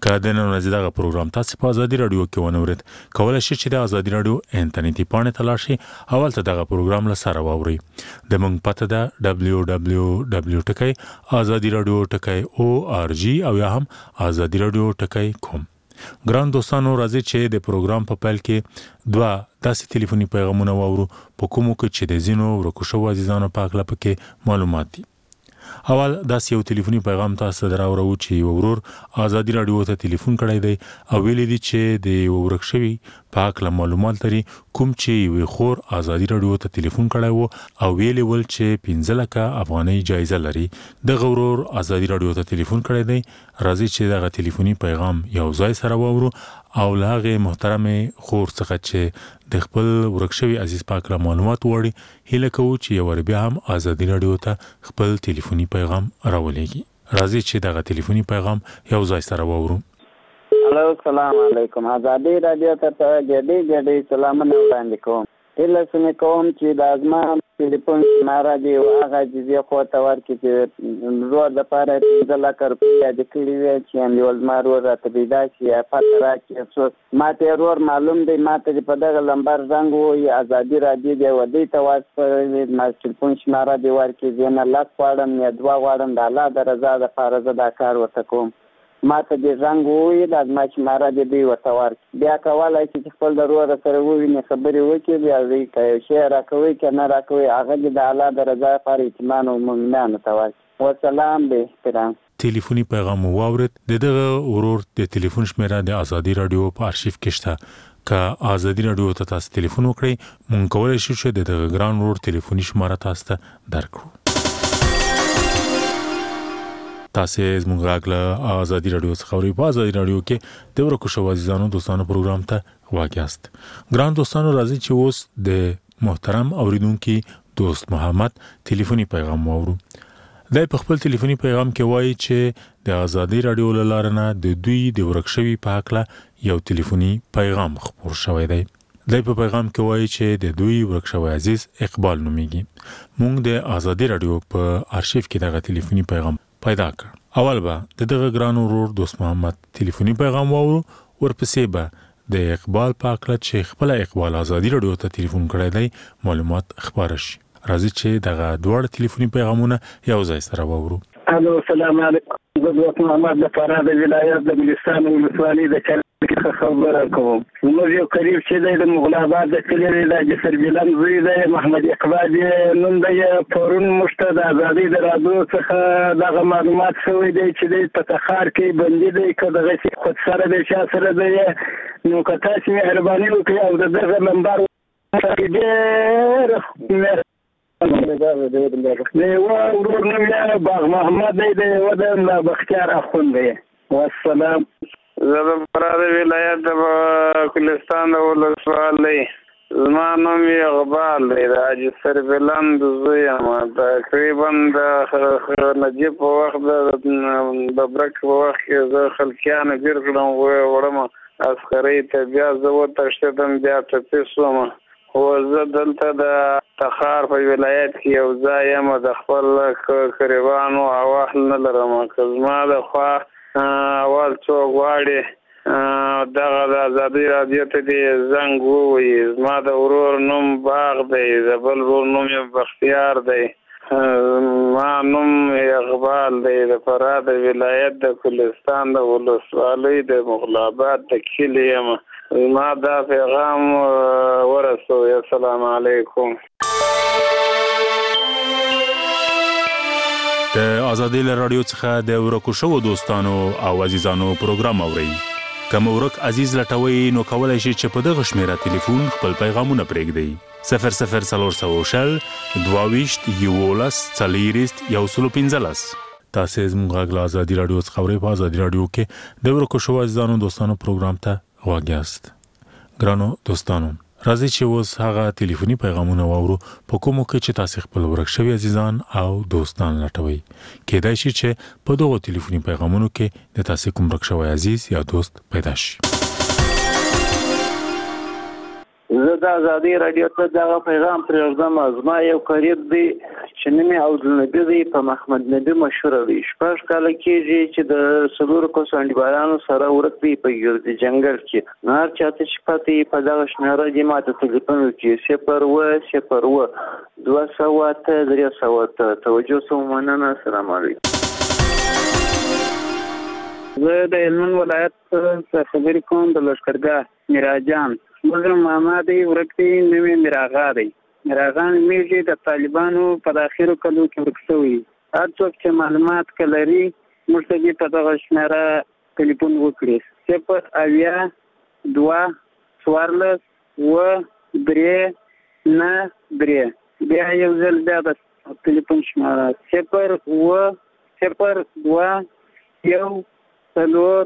که د نن ورځې دغه پروګرام تاسو په ازادي رادیو کې ونورید کولای شئ چې د ازادي رادیو انټرنیټي پاڼې ته لاړ شئ او هلته دغه پروګرام له سره واورئ د موږ پته ده www.azadiradio.org او یا هم azadiradio.com ګران دوستانو راځي چې د پروګرام په پیل کې دوه داسې ټلیفوني پیغامونه واورو په کومو کې چې د زینو ورکو شو عزیزانو په اړه پکې معلومات دي اول داسې یو ټلیفوني پیغام تاسو دراوړو چې ورور ازادي رادیو ته ټلیفون کړی دی او ویل دي چې د ورکشوي په اړه معلومات لري کوم چې وی خور ازادي رادیو ته ټلیفون کړی وو او ویل ول چې 15 لک افغانۍ جایزه لري د غورور ازادي رادیو ته ټلیفون کړی دی راځي چې دغه ټلیفوني پیغام یو ځای سره واورو او لاغه محترمه خور څخه چې د خپل ورکشوي عزیز پاک را معلومات وړي هله کوو چې یو بیا هم ازادي رادیو ته خپل ټلیفوني پیغام راولېږي راځي چې دغه ټلیفوني پیغام یو ځای سره واورو الو السلام علیکم ازادي رادیو ته ګډي سلامونه وړاندې کوم هله سمې کوم چې د ازما ټلیفون مارا دی هغه چې خو ته ورکې چې روړ د پاره 15 لک روپیا د کلی وی چې یو مارو راته پیدا شي پاتره کې څو ماته ورور معلوم دی ماته په دغه لمبر رنگ وي ازادي رادیو دی ودی ته واسطه ما ټلیفون شماره دی ورکې زنه لاس واړم یا دوا واړم د الله د رضا د فارزه دا کار وته کوم ماته د رنگ وي د ما شماره دی وته ورکې بیا کولای چې خپل ضرورت سره وویني خبرې وکړي بیا وی کوي شعر راکوي کنه راکوي هغه د الله د رضا لپاره اطمینان او مؤمنانو ته وایي والسلام به احترام ټلیفوني پیغام واورید دغه ورور د ټلیفون شمیره د ازادي رادیو په ارشیف کې شته که ازادي رادیو ته تاسو ټلیفون وکړئ مونږ کولای شو چې دغه ګران ورور ټلیفوني شماره تاسو ته درکړو تاسو زموږ غاګله ازادي رادیو څخه اورئ په ازادي رادیو کې د ورکو شو عزیزانو دوستانو پروګرام ته واګیاست ګران دوستانو راځي چې اوس د محترم اوریدونکو دوست محمد ټلیفوني پیغام واورو د خپل ټلیفوني پیغام کې وایي چې د ازادي رادیو لارنه د دوی د ورکشوي په اړه یو ټلیفوني پیغام خبر شوی دی د پیغام کې وایي چې د دوی ورکشوي عزیز اقبال نوميږي موږ د ازادي رادیو په ارشیف کې دغه ټلیفوني پیغام پیدا کړ اول به دغه ګران ورور دوست محمد ټلیفوني پیغام واورو ورپسې به د اقبال په اړه چې خپل اقبال ازادي رادیو ته ټلیفون کړی دی معلومات خبر شي راځي چې دغه دوه ټلیفوني پیغامونه یو ځای سره واورو الو السلام علیکم زه دوست محمد د فراه د ولایت د ګلستان ولسوالۍ د کلي خبره کوم موږ یو قریب چې د مغل آباد د کلي د جسر بلند زوی د محمد اقبال نن د پرون مشته د ازادي د رادیو څخه دغه معلومات شوی دی چې د تخار کې بندي دی کداغه خود سره د چا سره دی نو که تاسو مهرباني وکړئ او دغه نمبر ډېر ورور نوم یې باغ محمد دی د ودان بختیار اخوند دی والسلام زه د فراه ولایت د ګلستان ولسوالۍ زما نوم یې اقبال دی د حاجي سربلند زوی یم تقریبا د نجیب په وخت د برک په وخت کې زه خلکیانو ګیر کړم وړم عسکرۍ ته بیا زه وتښتېدم بیا ټپي شوم خو زه دلته د تخار په ولایت کې یو ځای یم د خپل قریبانو اواهل نه لرم که زما د خوا اول څوک غواړي دغه د ازادي رادیو ته دې زنګ ووایي زما د ورور نوم باغ دی د بل ورور نوم یې بختیار دی ما نوم اقبال دی د فراه د ولایت د ګلستان د ولسوالۍ د مغل آباد د کلي یم ما دا پیغام ورسوي السلام علیکم د ازادي رادیو څخه د ورکو شو دوستانو او عزیزانو پروګرام اورئ کوم ورک عزیز لټوي نو کولای شي چې په دغه شمیره ټلیفون خپل پیغامونه پرېږدي 0040 22 یولس 4015 تاسو زموږ غلا ازادي رادیو څخه اورئ په ازادي رادیو کې د ورکو شو عزیزانو دوستانو پروګرام ته واګیاست ګرانو دوستانو راځي چې اوس هغه ټلیفوني پیغامونه واورو په کومو کې چې تاسو خپل ورکشوي عزیزان او دوستان لټوي کېدای شي چې په دغه ټلیفوني پیغامونو کې د تاسو کوم ورکشوي عزیز یا دوست پیدا شي زه د ازادي رادیو ته دغه پیغام پرېږدم. زما یو قریب دی چې نوم یې عبدالنبي دی، په محمد نبي مشهوره دی. 6 کاله کېږي چې د 4 کسو انډیوالانو سره ورک دی په ګرد جنګل کې. نو هر چاته چې پته یې په دغه شمېره دې ما ته تلیفون وکړي 0 200 توجه سو مننه. السلام علیکم. زه د هلمند ولایت څخه خبرې کوم، د لښکرګاه میراجان. مزر ماما دی ورک دی، نوی میراغا دی. میراغا نومیږي، د طالبانو په داخلو کلو کې ورک شوی. هر څوک چې معلومات لري موږ ته دې په دغه شمېره تلیفون وکړي 0 2 14 3 بیا یو ځل بیا د تلیفون شمېره 0 2 1 4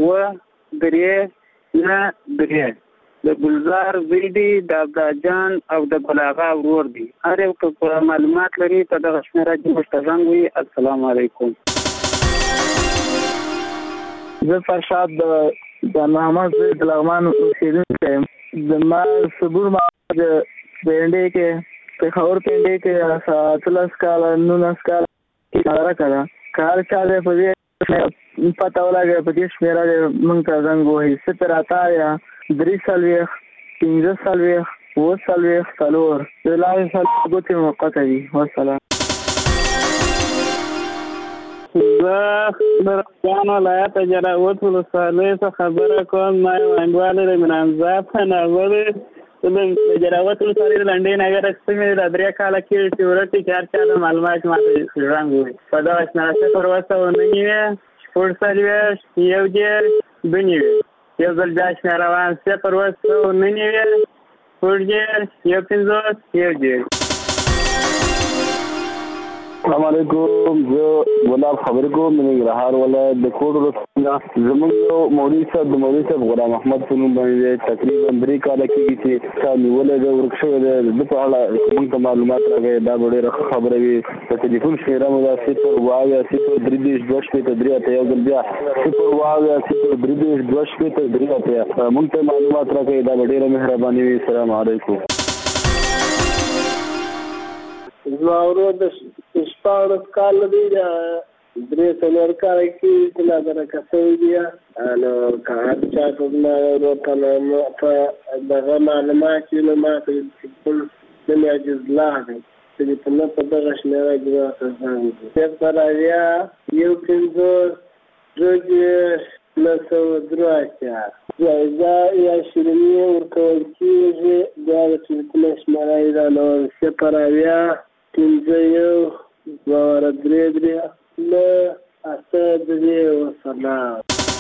3 د ګلزار ویډي د عبدالجان او د بلاغا ورور دی. هر یو که معلومات لري په دغه شمېره کې موږ ته زنګ وي. السلام علیکم. زه فرشاد د محمد زوی د لغمان اوسېدونکی یم. زما صبور د پنډۍ کې پېښور پنډۍ کې 18 کاله 19 کاله اداره کړه. که هر چا دی په دې پته ولګوي په دې شمېره دی موږ ته زنګ ووهي 0 3 40 15 40 اوه 40 د لارې ګوتې موقته دي. والسلام. زه د رمضان ولایت جلاوت ولسوالۍ څخه خبره کوم. ما یو انډیوال دی منانزا په نامه دی. د جلاوت ولسوالۍ د لنډۍ نګر سیمې د 3 کاله کېږي چې ورک دی، چې هر چا د معلومات ما ته زنګ ووهي په دغه شمېره 0 1 9 یو ځل بیا شمېره روان 0 1 السلام علیکم. زه ګلاب خبرې کوم د ننګرهار ولایت د کوټ ولسوالۍ. زموږ یو مولوي صاحب د مولوي صاحب غلام احمد په نوم باندې تقریبا 3 کاله کېږي چې چا نیولی دی، ورک شوی دی. د په اړه موږ ته معلومات راکوي دا به ډېره ښه خبره وي. د ټلیفون شمېره مو دا 0 2 3 یو ځل بیا 0 2 3 موږ ته معلومات راکوي دا به ډېره مهرباني وي. السلام علیکم. زما ورور د 14 کاله دی، د 3 کاله کې چې نادره کسوي دی. نو که هر چا په زما ورور په دغه معلومات وي نو ما ته ټلیفون نوم یې عجز الله دی. ټلیفون په دغه شمېره کې راته زنګ وکړي 0 جایزه یا شیریني ورکول کېږي. بیا د ټلیفون شمېره یې رانول 0 5 1 2 3 والسلام.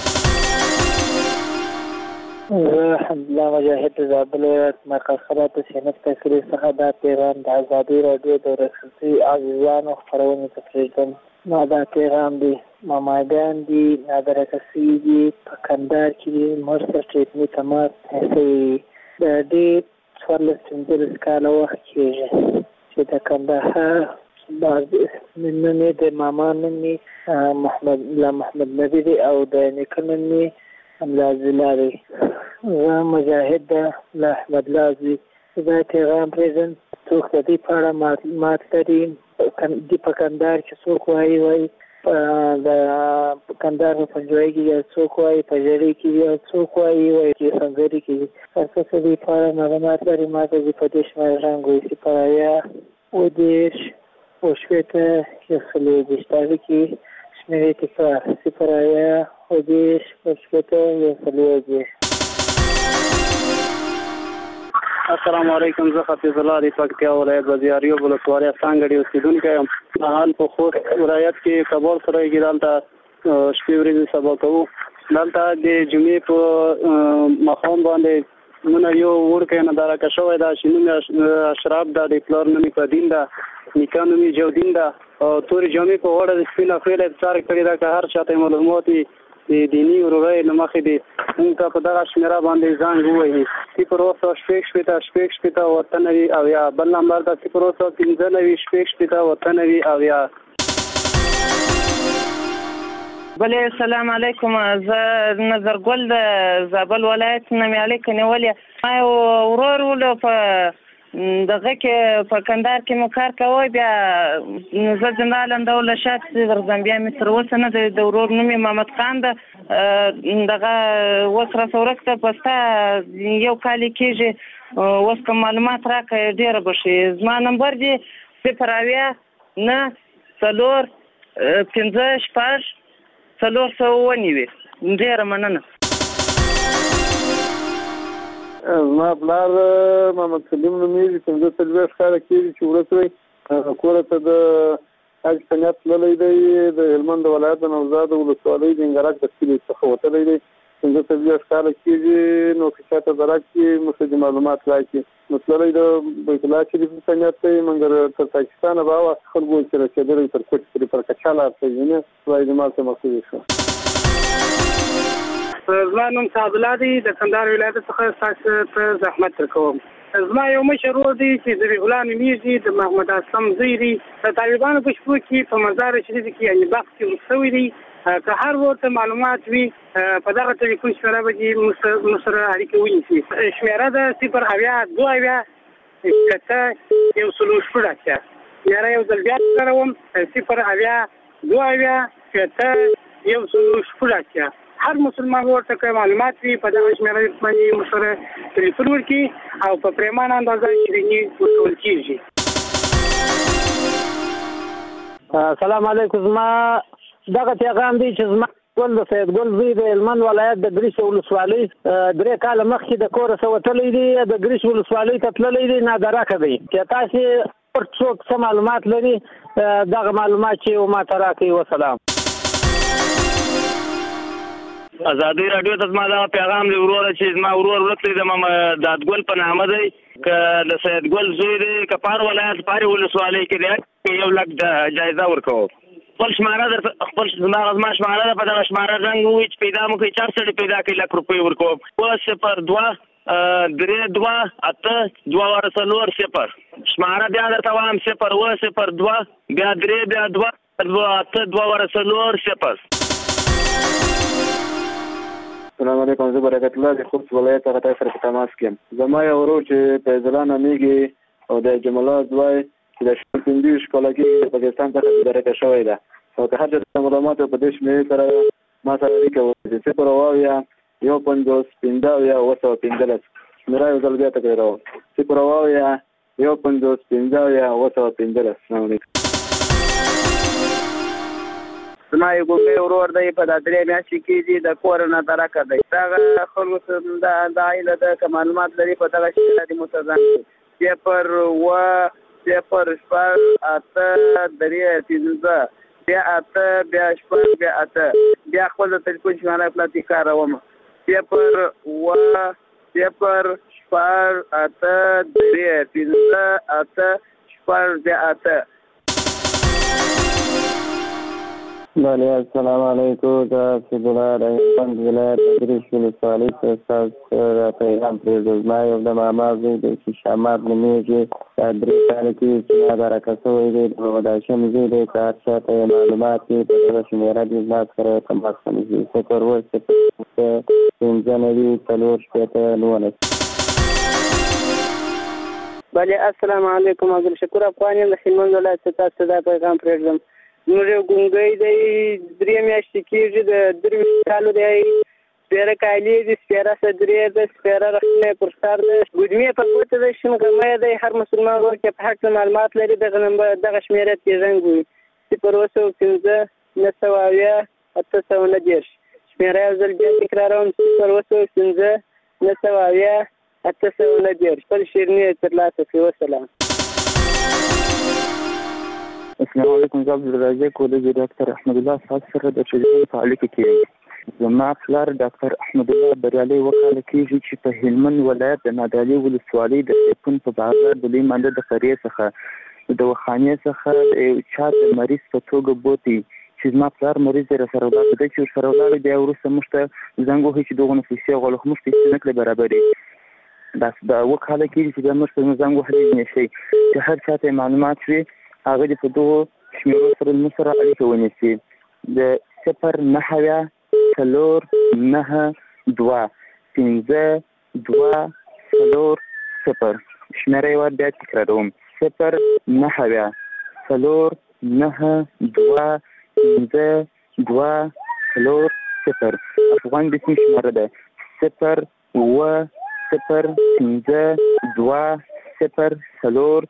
حمدالله مجاهد د زابل ولایت مرکز سینټ تکریر څخه دا پیغام د ازادي راډیو د رسنۍ عزیزانو خپرونې ته پرېږدم. ما دا پیغام دی ماماګان دي نادره کسي دي په کندهار کې دي مرسته ټریټمي تماس هڅوي. د ډېر 14 کاله وخت کېږي چې د کندهار بعض نوم یې د ماما نوم یې محمد نبي دی او د نیکه نوم یې املاځلا دی. زه مجاهد له احمد لازي دا پیغام پرېږدم. څوک د دې په اړه معلومات لري دي په کندهار کې څوک وایي د کندهار په پنجوایي کې یا څوک وایي په ژړۍ کې یا څوک وایي چې سنځري کې دي. هر څه د دې په اړه معلومات لري ما ته په دې شمېره زنګ ووهي 0 1 4 تاریخ کې شمېرې تکرار 0 1 السلام علیکم. زه حفیظ الله د پکتیا ولایت بازاریو ولسوالۍ څانګړې اوسېدونکی یم. حال په خوست ولایت کې کابل سره کې دلته شپې ورځې سبا کوو. دلته د جمعې په ماښام باندې مونږ یو وړکی ننداره شوی ده چې نوم اشرف ده، د پلار نوم یې قدیم ده، نیکه نوم یې جودین ده او تورې جامې په غاړه د سپین افریل ابصار کړې ده. که هر چاته معلومات د دیني ورورۍ له مخې د موږ ته په دغه شمېره باندې زنګ ووهي 0 او یا بل نمبر ده 0 15 او یا بله السلام علیکم. زه نظرګل د زابل ولایت نه مې اړیکه نیولې. ما یو ورور ولو په دغه کې په کندهار کې مو کار کوی، بیا زه جنرال اندوله شات درځم، بیا مې تر اوسه نه د ورور نوم یې محمد خان ده. دغه اوس راسه وروسته په ستا یو کال کېږي، اوس که معلومات راکړې ډېره به ښې. زما نمبر دی 009 456 ډېره مننه. زما پلار محمد سلیم نومیږي، 45 کاله کېږي چې وروسته کوره ته د حج په نیت تللی دی. د هلمند ولایت د نوزاد ولسوالۍ د انګرک د کلي څخه وتلی دی. 45 کاله کېږي. نو که چاته درک کړي موږ معلومات راکړي. نو تللی د بیت الله شریف په نیت دی، مګر تر پاکستانه به هغه خلکو چې رسېدلی تر کوټ پورې پر کچا لار ته ځي نه خدای دې مال ته مخصوص شو. زما نوم سعدالله دی، د کندهار ولایت څخه ستاسو ته زحمت درکوم. زما یو مشر ورور دی چې ذبیح الله نومیږي، د محمد اسلم زوی دی. د طالبانو په شپو کې په مزار شریف کې یعنې بخت کې ورسوی دی. که هر ورته معلومات وي په دغه ټلیفون شمېره به دې موږ سره اړیکه ونیسي. شمېره ده 072 106. شمېره یو ځل بیا تکراروم 072 106. هر مسلمان ورته که معلومات وي په دغه شمېره باندې موږ سره ټلیفون وکړي او په پریمانه اندازه شیریني ورکول کېږي. السلام علیکم. زما دغه پیغام دی چې زما ګل د سید ګل زوی د هلمند ولایت د ګریش ولسوالۍ 3 کاله مخکې د کوره څخه وتلی دی، د ګریش ولسوالۍ ته تللی دی، نادرکه دی. که تاسې څوک څه معلومات لري دغه معلومات چې ما ته راکړئ. وسلام. ازادي راډیو ته زما دغه پیغام دی وروره چې زما ورور ورکلی د محمد ګل په نامه دی، که د سید ګل زوی دی، که پار ولایت پارې ولسوالۍ کې دی، 1 لک د جایزه ورکوم. خپل شماره خپل زما شماره ده، په دغه شماره رنګ ووایي چې پیدا مو کوي 4 سړي پیدا کوي 1 لک روپۍ ورکوم. 002 3 2 8 2 0 شماره بیا درته وایم 0 بیا 3 بیا 2 8 2 0. السلام علیکم. زه برکت الله د خوست ولایت څخه تاسو سره په تماس کې یم. زما یو ورور چې فیض الله نومیږي او د جمال الله زوی چې د 15 کاله کې د پاکستان څخه درکه شوی ده، او که هر څه معلومات په دې شمېرې سره ما سره اړیکه وکړي 0 1 50 15 شمېره یو ځل بیا تکراروم 0 1 50 15 السلام علیکم. زما یو ګوګی ورور دی، په دا 3 میاشتې کېږي د کور نه درکه دی. دغه خلکو څخه د عایله ده که معلومات لري په دغه شمېره دې متظن کړي. 0 8 3 15 بیا 8 بیا 6 بیا 8 بیا خپل د ټلیفون شمېره پلا تکراروم 0 8 3 15 8 بیا 8. بله السلام علیکم. دا سیدالله د هلمند ولایت د ګریش ولسوالۍ څخه ستاسو سره پیغام پرېږدم. زما یو د ماما زوی دی چې شامات نومیږي، دا 3 کاله کې چې ما درکه شوی دی، د محمد هاشم زوی دی. که هر چا ته معلومات وي په دغه شمېره دې زما سره تماس ونیسي 0 بله السلام علیکم. عبدالشکور افغان یم د هلمند ولایت څخه تاسو ته دا پیغام پرېږدم. زموږ یو ګونګی دی 3 میاشتې کېږي، د 23 کالو دی، سپېره کالي دي، سپېره صدرې ده، سپېره رخنې پر سر ده، ګودمې په ګوته ده، شین غمی دی. هر مسلمان ورور کې په حق معلومات لري دغه نمبر دغه شمېره ته زنګ ووایي 0 9 8 شمېره یو ځل بیا تکراروم 0 9 8 خپل شیریني ترلاسه کړئ. وسلام. السلام علیکم. زه عبدالرزاق ولدي ډاکټر احمد الله صاحب سره د ټلیفون په اړیکه کې یم. زما پلار ډاکټر احمد الله بریالي وکاله کېږي چې په هلمند ولایت د نادعلي ولسوالۍ د سیپون په بازار د لوی مانده د قریې څخه د وخانې څخه یو چا د مریض په توګه بوتي چې زما پلار مریض دی راسره ولاړ دی، چې ورسره ولاړ بیا وروسته موږ ته زنګ وهي چې دغونه پیسې غواړو، خو موږ پیسې نه کړې برابرې. دا وکاله کېږي چې بیا موږ ته زنګ وهلی نه شي چې هر چا ته معلومات وي هغه دې په دغو شمېرو سره موږ سره اړیکه ونیسي. د 094925240 شمیره یې بیا تکراروم 094925240 افغان بسم شماره ده 0505240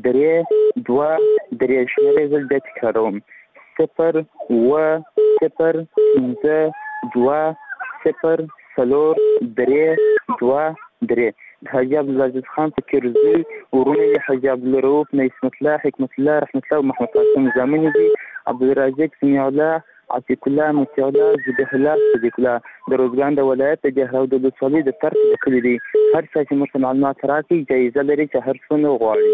شمیره یې بیا تکراروم 0505240 حاجی عبدالعزیز خان فکرزی ورونه حاجی عبدالرؤوف نعمت الله حکمت الله رحمت الله و محمد قاسم زامنی دي عبدالرازق سمیع الله عتیق الله مطیع الله ذبیح الله صدیق الله د روزګان د ولایت د جهراو د ولسوالۍ د طرف د کلي دي هر څه چې موږ ته معلومات راکړي جایزه لري چې هر څه وغواړي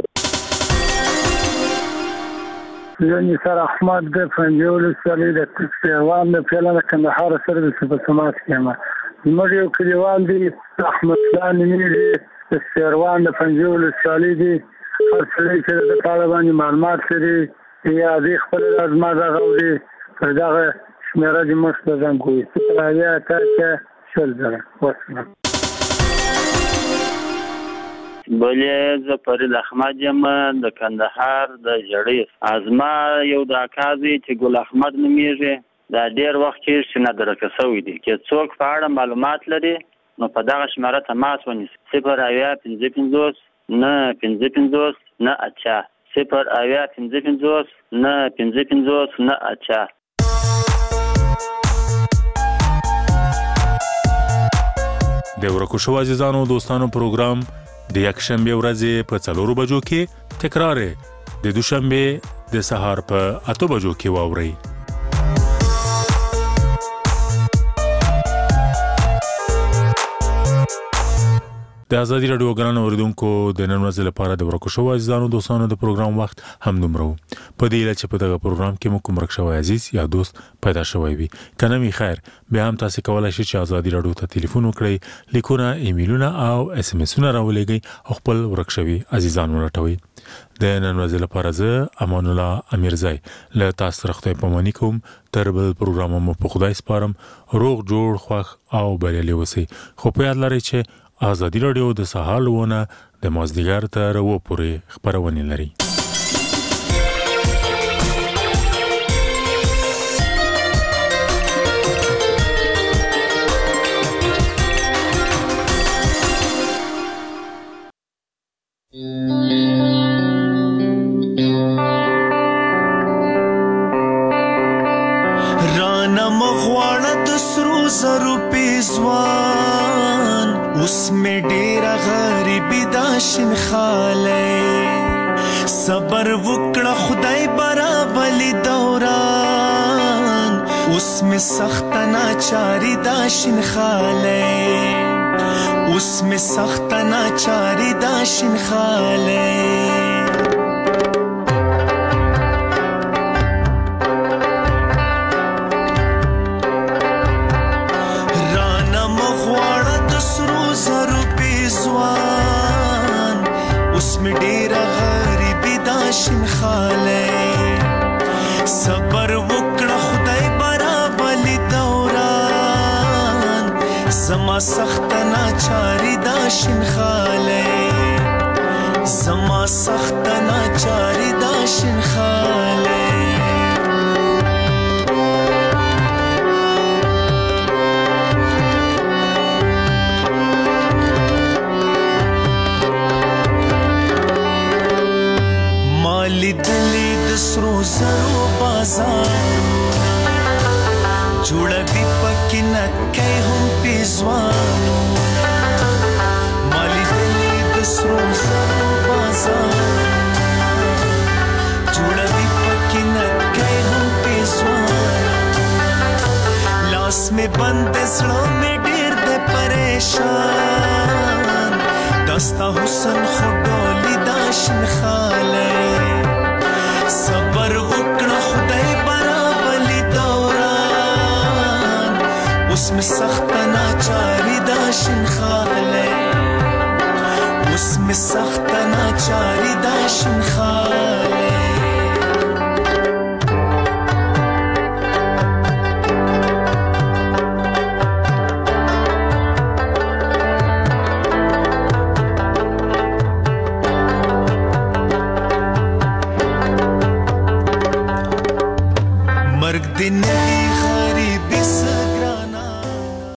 زه نثار احمد د پنجې ولسوالۍ د سیروان د پیاله د کندهار سره د سمات کې یم زموږ یو کلیوال دی احمد الله نومیږي د سیروان د پنجې ولسوالۍ دی هر سړی چې د پاړه باندې معلومات لري یا د خپل لازمه راغوري پر دغه شمیره دې موږ ته زنګ ووایي 080 بلې زه فرید احمد یم د کندهار د جړۍ ازما یو د اکازي چې ګل احمد نومیږي دا ډېر وخت کې چې نه درکه شوی دی چې څوک په اړه معلومات لري نو په دغه شمیره تماس ونیسي 08055 نه 55 نه اچا 08055 نه 55 نه اچا د ورکو شو عزیزانو دوستانو پروګرام د یکشنبه ورځې په 4 بجو کې تکرار د دوشنبه د سهار په 8 بجو کې واوري د ازادي رادیو ګران اوریدونکو د نن ورځې لپاره د ورکو شو عزیزانو دوستانو د پروګرام وخت هم دومره په دې لچ په دغه پروګرام کې مو کوم رښتوي عزیز یا دوست پیدا شوی وي کنه می خیر به هم تاسو کولای شئ چې ازادي رادیو ته ټلیفون وکړئ لیکونه ایمیلونه او اس ام اسونه راولېږئ او خپل ورکشوي عزیزانو راټوي د نن ورځې لپاره زه امان الله امیرزای له تاسو سره په مانی کوم تر بل پروګرام مو په خدای سپارم روغ جوړ خوښ او بریالي اوسئ خو په یاد لرئ چې ازادي رادیو د سهار ونه د مازدیګر تر و پورې خبرونه لري رانا مغواړه د سرو زرو پیزوان اوس می ډیر غریبی دا شین خاله صبر وکړه خدای برابلی دوران اوس می سخت ناچاری دا شین خاله اوس می سخت ناچاری دا شین خاله می ډیر غریبی دا شین خاله صبر وکړه خدای برابلی دوران زما سخت ناچاری دا شین خاله زما سخت ناچاری دا شین خاله لیدلی د سرو زرو بازارونه جوړوي پکې نکۍ هم پیزوانونه ما لیدلی د سرو زرو بازارونه جوړوي پکې نکۍ هم پیزوانونه لاس مې بند زړه مې ډېر د پریشان دستا حسن خو ډولي دا شین خاله صبر وکړه خدای برابلی دوران اوس می سخت ناچاری دا شین خاله اوس می سخت ناچاری دا شین خاله